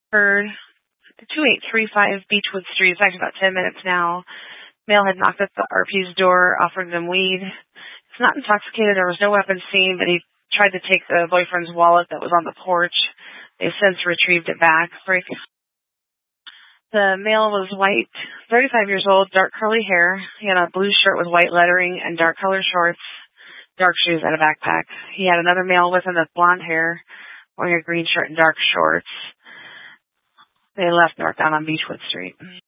Heard 2835 Beechwood Street. It's actually about 10 minutes now. Male had knocked at the RP's door, offered them weed. He's not intoxicated. There was no weapon seen, but he tried to take the boyfriend's wallet that was on the porch. They've since retrieved it back. The male was white, 35 years old, dark curly hair. He had a blue shirt with white lettering and dark colored shorts, dark shoes, and a backpack. He had another male with him with blonde hair, wearing a green shirt and dark shorts. They left northbound on Beechwood Street.